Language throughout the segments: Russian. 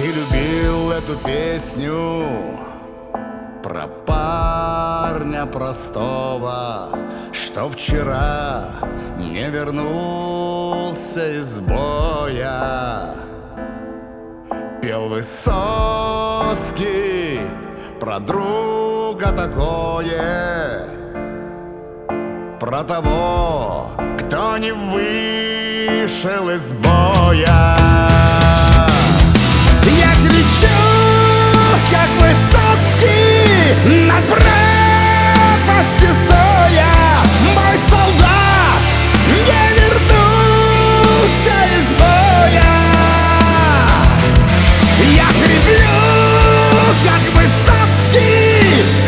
Ты любил эту песню про парня простого, что вчера не вернулся из боя. Пел Высоцкий про друга такое, про того, кто не вышел из боя. Я кричу, как Высоцкий, над пропастью стоя. Мой солдат не вернулся из боя. Я хриплю, как Высоцкий,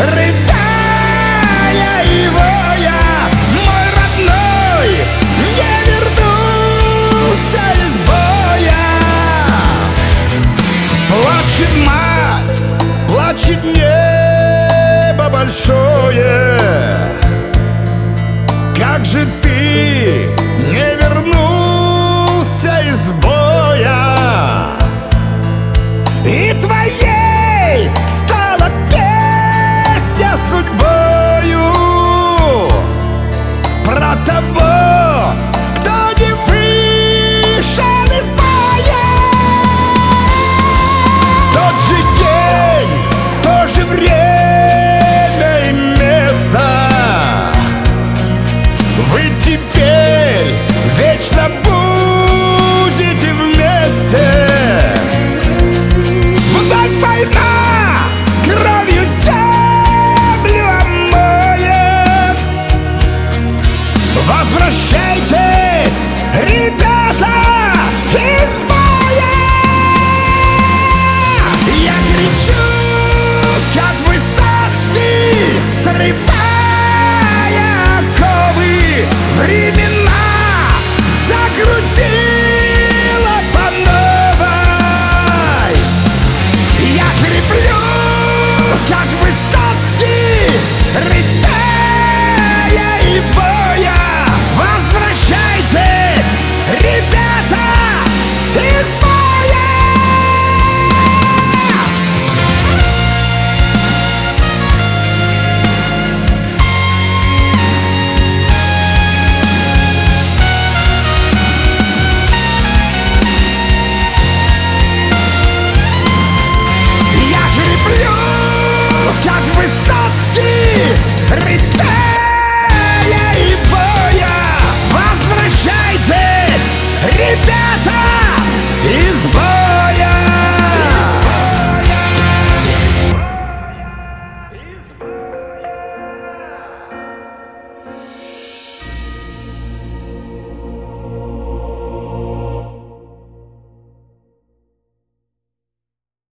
рыдая и воя. Мой родной не вернулся из боя. Плачет мать, плачет небо большое. Как же ты не вернулся из боя? И твоей стала песня судьбою про того, кто не вышел из боя. Тот же день, то же время и место. Вы теперь вечно будете вместе. Вновь война кровью землю омоет. Возвращайтесь, ребята, из боя! Я кричу, как Высоцкий, срывая